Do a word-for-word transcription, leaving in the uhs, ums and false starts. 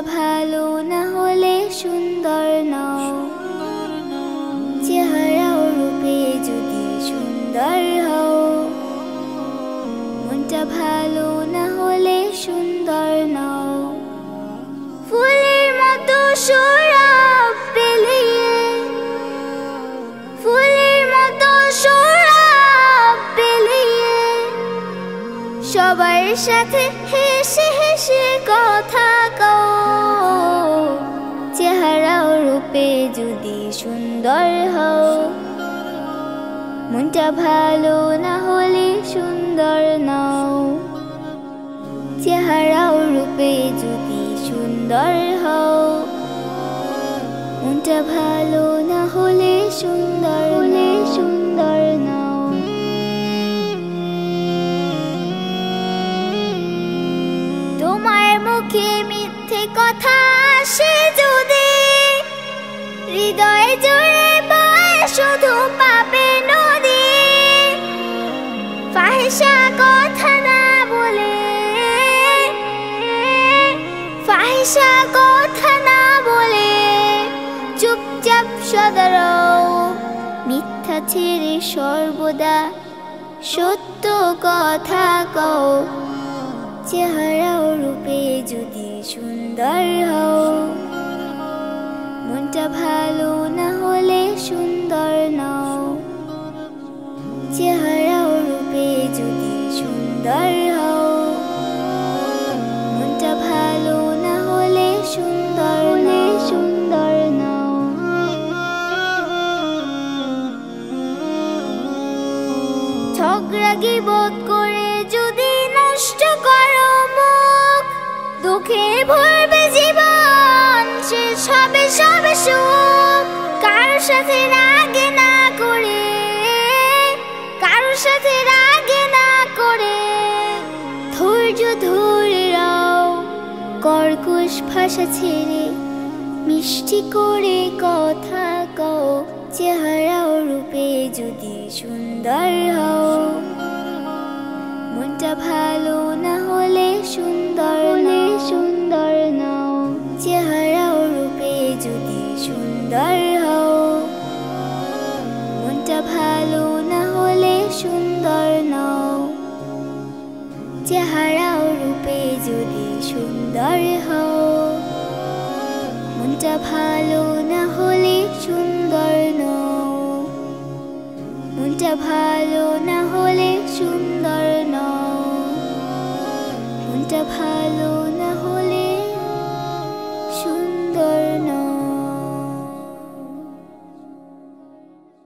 ভালো না হলে সুন্দর নও, চেহারা ও রূপে যদি সুন্দর হও। মনটা ভালো না হলে সুন্দর নও। ফুলের মতো সৌরভ বিলিয়ে, ফুলের মতো সৌরভ বিলিয়ে সবার সাথে হেসে হেসে কথা কও। চেহারা ও রূপে যদি সুন্দর হও, মনটা ভালো না হলে সুন্দর নও। চেহারা ও রূপে যদি সুন্দর হও, মনটা ভালো না হলে সুন্দর হলে সুন্দর নও। তোমার মুখে মিথ্যে কথা আসে যদি, হৃদয় জুড়ে বয় শুধু পাপে নদী। ফাহিশা কথা না বলে, ফাহিশা কথা না বলে চুপচাপ সদা রও। মিথ্যা ছেড়ে সর্বদা সত্য কথা কও। চেহারা ও রূপে যদি সুন্দর হও, মনটা ভালো না হলে সুন্দর নও। চেহারা ও রূপে যদি সুন্দর হও, মনটা ভালো না হলে সুন্দর হলে সুন্দর নও। ঝগড়া গীবত করে যদি নষ্ট করো মুখ, দুঃখে ভরবে জীবন, শেষ হবে সব সুখ। কারো সাথে রাগে না করে, কারো সাথে রাগে না করে ধৈর্য ধরে রাও। কর্কশ ভাষা ছেড়ে মিষ্টি করে কথা কও। চেহারা ও রূপে যদি সুন্দর হও, মনটা ভালো না হলে সুন্দর হলে সুন্দর নও। চেহারা ও রূপে যদি সুন্দর হও, মনটা ভালো না হলে সুন্দর নও। চেহারা ও রূপে যদি সুন্দর হও, মনটা ভালো